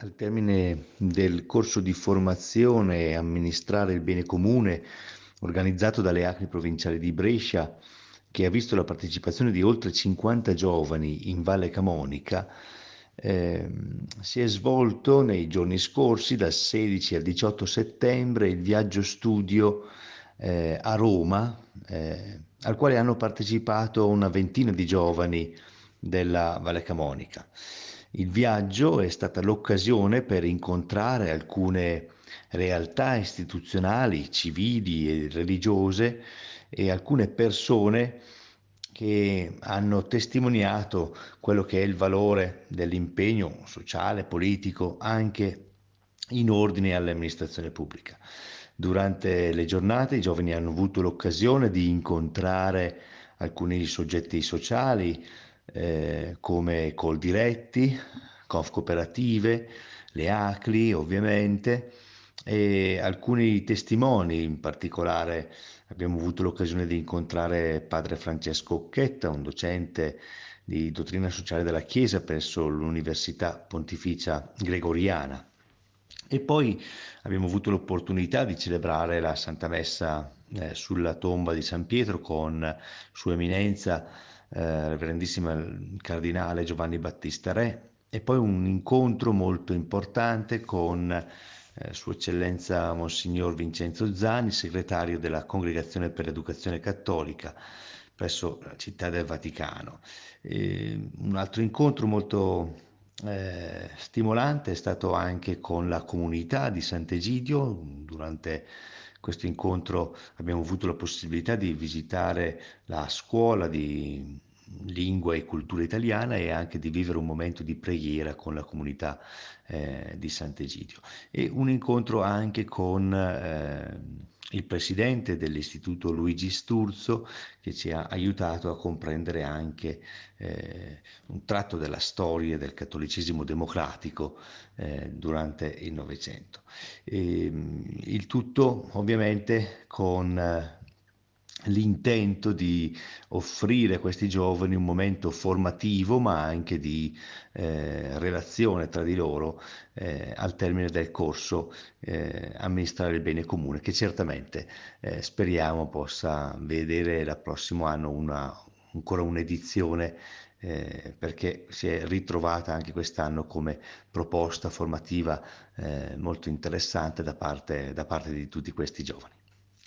Al termine del corso di formazione Amministrare il bene comune, organizzato dalle ACLI provinciali di Brescia, che ha visto la partecipazione di oltre 50 giovani in Valle Camonica, si è svolto nei giorni scorsi, dal 16 al 18 settembre, il viaggio studio a Roma, al quale hanno partecipato una ventina di giovani della Valle Camonica. Il viaggio è stata l'occasione per incontrare alcune realtà istituzionali, civili e religiose e alcune persone che hanno testimoniato quello che è il valore dell'impegno sociale, politico, anche in ordine all'amministrazione pubblica. Durante le giornate i giovani hanno avuto l'occasione di incontrare alcuni soggetti sociali, come Coldiretti, Confcooperative, le ACLI ovviamente, e alcuni testimoni. In particolare abbiamo avuto l'occasione di incontrare padre Francesco Occhetta, un docente di dottrina sociale della Chiesa presso l'Università Pontificia Gregoriana. E poi abbiamo avuto l'opportunità di celebrare la Santa Messa sulla tomba di San Pietro con Sua Eminenza, Reverendissima il Cardinale Giovanni Battista Re, e poi un incontro molto importante con Sua Eccellenza Monsignor Vincenzo Zani, segretario della Congregazione per l'Educazione Cattolica presso la Città del Vaticano. Un altro incontro molto stimolante è stato anche con la comunità di Sant'Egidio. Durante questo incontro abbiamo avuto la possibilità di visitare la scuola di lingua e cultura italiana e anche di vivere un momento di preghiera con la comunità di Sant'Egidio, e un incontro anche con il presidente dell'istituto Luigi Sturzo, che ci ha aiutato a comprendere anche un tratto della storia del cattolicesimo democratico durante il Novecento. Il tutto ovviamente con l'intento di offrire a questi giovani un momento formativo, ma anche di relazione tra di loro al termine del corso Amministrare il bene comune, che certamente speriamo possa vedere il prossimo anno ancora un'edizione, perché si è ritrovata anche quest'anno come proposta formativa molto interessante da parte di tutti questi giovani.